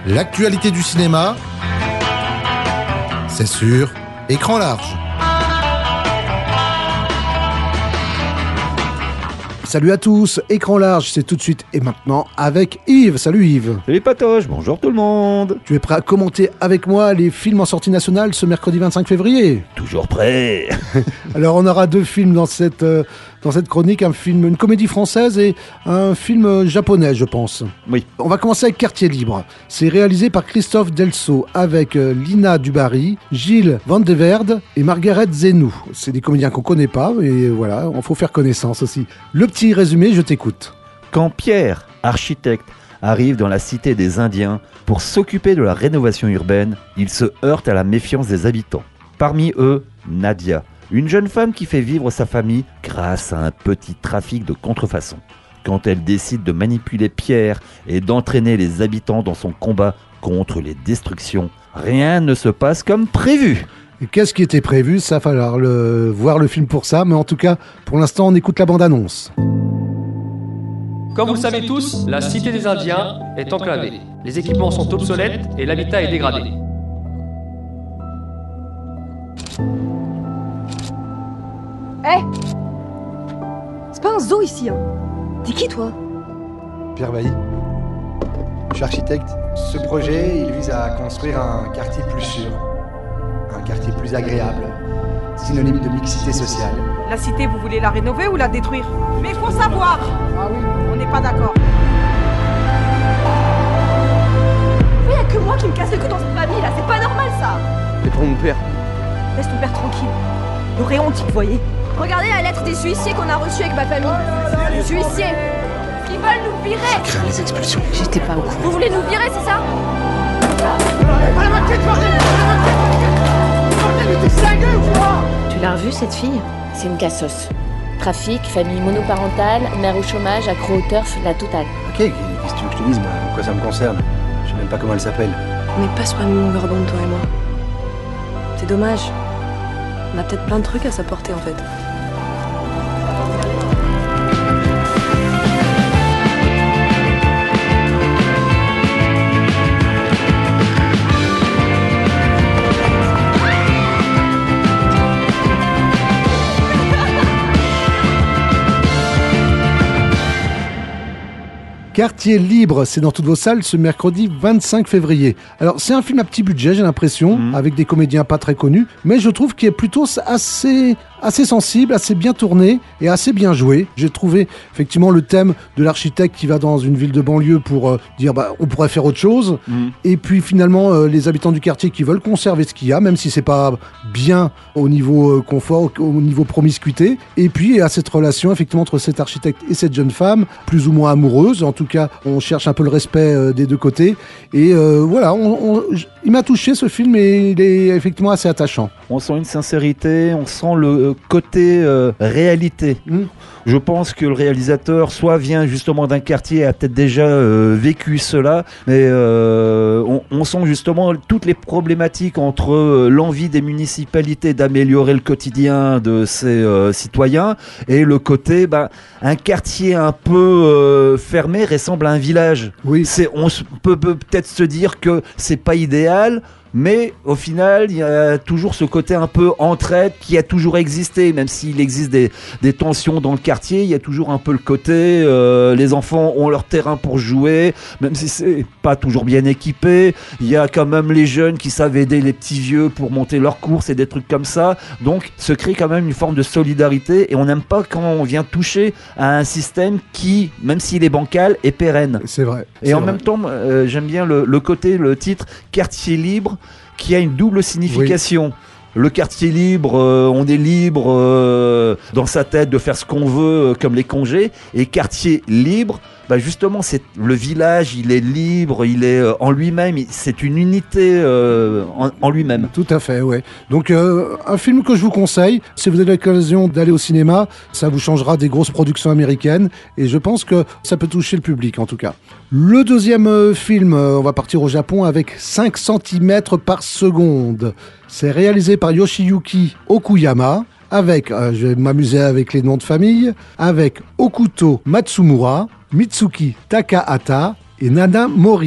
L'actualité du cinéma, c'est sur Écran large. Salut à tous, Écran large, c'est tout de suite et maintenant avec Yves. Salut Yves. Salut Patoche, bonjour tout le monde. Tu es prêt à commenter avec moi les films en sortie nationale ce mercredi 25 février ? Toujours prêt. Alors on aura deux films dans cette chronique, une comédie française et un film japonais je pense. Oui. On va commencer avec Quartier Libre. C'est réalisé par Christophe Delso avec Lina Dubarry, Gilles Van de Verde et Margaret Zenou. C'est des comédiens qu'on connaît pas et voilà, il faut faire connaissance aussi. Le petit résumé, je t'écoute. Quand Pierre, architecte, arrive dans la cité des Indiens pour s'occuper de la rénovation urbaine, il se heurte à la méfiance des habitants. Parmi eux, Nadia, une jeune femme qui fait vivre sa famille grâce à un petit trafic de contrefaçon. Quand elle décide de manipuler Pierre et d'entraîner les habitants dans son combat contre les destructions, rien ne se passe comme prévu. Et qu'est-ce qui était prévu ? Ça va falloir voir le film pour ça, mais en tout cas, pour l'instant, on écoute la bande-annonce. Comme vous le savez tous, la cité des Indiens est enclavée. Les équipements sont obsolètes et l'habitat est dégradé. Hé C'est pas un zoo ici, hein. T'es qui, toi ? Pierre Bailly. Je suis architecte. Ce projet, il vise à construire un quartier plus sûr, un quartier plus agréable, synonyme de mixité sociale. La cité, vous voulez la rénover ou la détruire ? Mais faut savoir. Ah oui. On n'est pas d'accord. Mais y'a que moi qui me casse le cou dans cette famille, là. C'est pas normal, ça. Et pour mon père. Laisse ton père tranquille. Il aurait honte, il voyait. Regardez la lettre des huissiers qu'on a reçue avec ma famille. Les huissiers, ils veulent nous virer. Crains les expulsions. J'étais pas au courant. Vous voulez nous virer, c'est ça ? Tu l'as revue, cette fille ? C'est une cassos. Trafic, famille monoparentale, mère au chômage, accro au turf, la totale. Ok, qu'est-ce que tu veux que je te dise, quoi ça me concerne? Je sais même pas comment elle s'appelle. On n'est pas sur la même longueur d'onde, toi et moi. C'est dommage. On a peut-être plein de trucs à s'apporter, en fait. Quartier Libre, c'est dans toutes vos salles ce mercredi 25 février. Alors, c'est un film à petit budget, j'ai l'impression, avec des comédiens pas très connus, mais je trouve qu'il est plutôt assez sensible, assez bien tourné et assez bien joué. J'ai trouvé effectivement le thème de l'architecte qui va dans une ville de banlieue pour dire on pourrait faire autre chose. Et puis finalement les habitants du quartier qui veulent conserver ce qu'il y a, même si c'est pas bien au niveau confort, au niveau promiscuité. Et puis il y a cette relation effectivement entre cet architecte et cette jeune femme, plus ou moins amoureuse. En tout cas, on cherche un peu le respect des deux côtés. Et voilà, il m'a touché ce film et il est effectivement assez attachant. On sent une sincérité, on sent le côté réalité. Je pense que le réalisateur soit vient justement d'un quartier, a peut-être déjà vécu cela, mais on sent justement toutes les problématiques entre l'envie des municipalités d'améliorer le quotidien de ses citoyens et le côté, un quartier un peu fermé ressemble à un village. Oui. On peut peut-être se dire que c'est pas idéal, mais au final, il y a toujours ce côté un peu entraide qui a toujours existé, même s'il existe des tensions dans le quartier, il y a toujours un peu le côté les enfants ont leur terrain pour jouer, même si c'est pas toujours bien équipé, il y a quand même les jeunes qui savent aider les petits vieux pour monter leurs courses et des trucs comme ça, donc se crée quand même une forme de solidarité et on n'aime pas quand on vient toucher à un système qui, même s'il est bancal, est pérenne. C'est vrai. Et en même temps, j'aime bien le côté, le titre Quartier Libre, qui a une double signification. Oui. Le quartier libre, on est libre dans sa tête de faire ce qu'on veut, comme les congés. Et quartier libre, justement, c'est le village, il est libre, il est en lui-même, c'est une unité en lui-même. Tout à fait, ouais. Donc, un film que je vous conseille, si vous avez l'occasion d'aller au cinéma, ça vous changera des grosses productions américaines. Et je pense que ça peut toucher le public, en tout cas. Le deuxième film, on va partir au Japon avec 5 cm par seconde. C'est réalisé par Yoshiyuki Okuyama, avec, je vais m'amuser avec les noms de famille, avec Okuto Matsumura, Mitsuki Takahata et Nana Mori.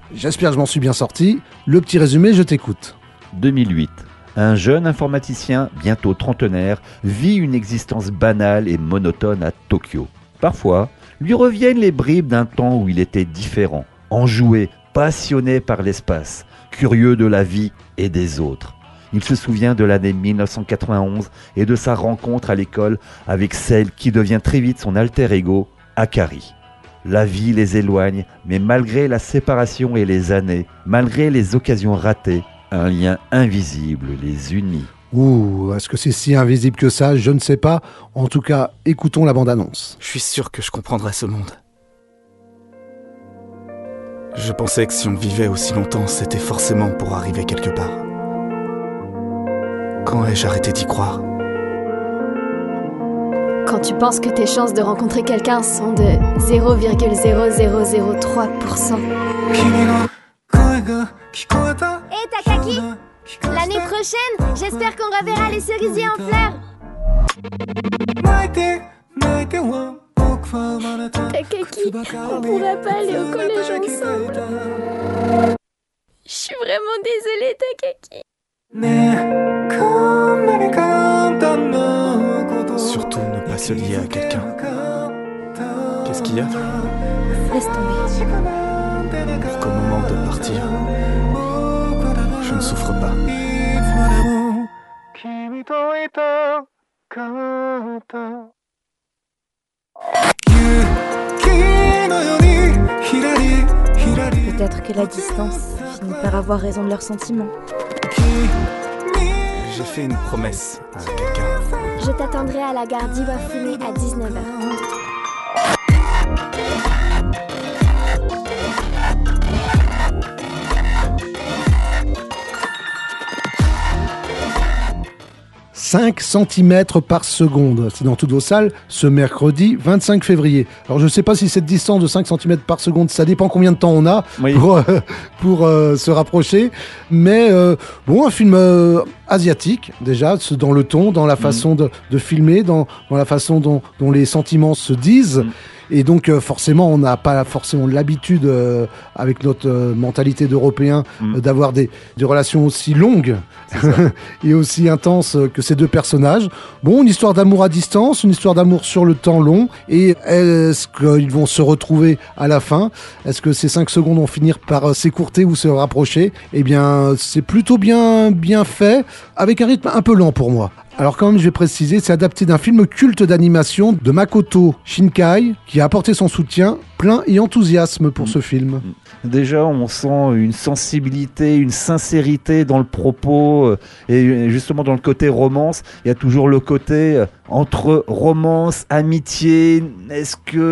J'espère que je m'en suis bien sorti. Le petit résumé, je t'écoute. 2008. Un jeune informaticien, bientôt trentenaire, vit une existence banale et monotone à Tokyo. Parfois, lui reviennent les bribes d'un temps où il était différent, enjoué, passionné par l'espace, curieux de la vie et des autres. Il se souvient de l'année 1991 et de sa rencontre à l'école avec celle qui devient très vite son alter ego, Akari. La vie les éloigne, mais malgré la séparation et les années, malgré les occasions ratées, un lien invisible les unit. Ouh, est-ce que c'est si invisible que ça? Je ne sais pas. En tout cas, écoutons la bande-annonce. Je suis sûr que je comprendrais ce monde. Je pensais que si on vivait aussi longtemps, c'était forcément pour arriver quelque part. Quand ai-je arrêté d'y croire? Quand tu penses que tes chances de rencontrer quelqu'un sont de 0,0003%. Hé Takaki, l'année prochaine, j'espère qu'on reverra les cerisiers en fleurs. Takaki, on pourrait pas aller au collège ensemble. Je suis vraiment désolée, Takaki. Surtout ne pas se lier à quelqu'un. Qu'est-ce qu'il y a? Laisse tomber. Pour qu'au moment de partir, je ne souffre pas. Peut-être que la distance finit par avoir raison de leurs sentiments. J'ai fait une promesse à quelqu'un. Je t'attendrai à la gare d'Iwafune à 19h. « 5 cm par seconde. C'est dans toutes vos salles ce mercredi 25 février. Alors je ne sais pas si cette distance de 5 cm par seconde, ça dépend combien de temps on a pour se rapprocher. Mais bon, un film asiatique déjà, dans le ton, dans la façon de filmer, dans la façon dont les sentiments se disent. Et donc forcément, on n'a pas forcément l'habitude, avec notre mentalité d'Européens, d'avoir des relations aussi longues et aussi intenses que ces deux personnages. Bon, une histoire d'amour à distance, une histoire d'amour sur le temps long. Et est-ce qu'ils vont se retrouver à la fin? Est-ce que ces 5 secondes vont finir par s'écourter ou se rapprocher? Eh bien, c'est plutôt bien fait, avec un rythme un peu lent pour moi. Alors quand même, je vais préciser, c'est adapté d'un film culte d'animation de Makoto Shinkai, qui a apporté son soutien plein et enthousiasme pour ce film. Déjà, on sent une sensibilité, une sincérité dans le propos, et justement dans le côté romance. Il y a toujours le côté entre romance, amitié. Est-ce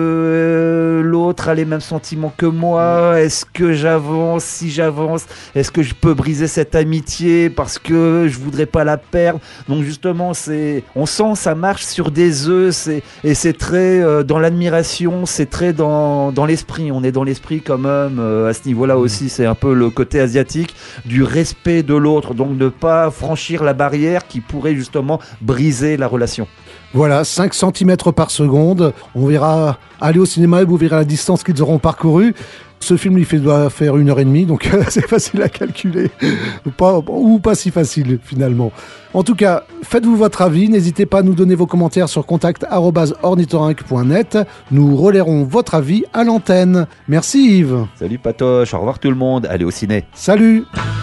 que l'autre a les mêmes sentiments que moi? Est-ce que j'avance? Si j'avance, est-ce que je peux briser cette amitié parce que je voudrais pas la perdre? Donc justement, on sent ça marche sur des œufs, et c'est très dans l'admiration, c'est très dans l'esprit. On est dans l'esprit quand même à ce niveau-là aussi. C'est un peu le côté asiatique du respect de l'autre, donc ne pas franchir la barrière qui pourrait justement briser la relation. Voilà, 5 cm par seconde. On verra aller au cinéma et vous verrez la distance qu'ils auront parcourue. Ce film doit faire 1h30, donc c'est facile à calculer. Ou pas si facile finalement. En tout cas, faites-vous votre avis. N'hésitez pas à nous donner vos commentaires sur contact@ornithorynque.net. Nous relayerons votre avis à l'antenne. Merci Yves. Salut Patoche, au revoir tout le monde. Allez au ciné. Salut.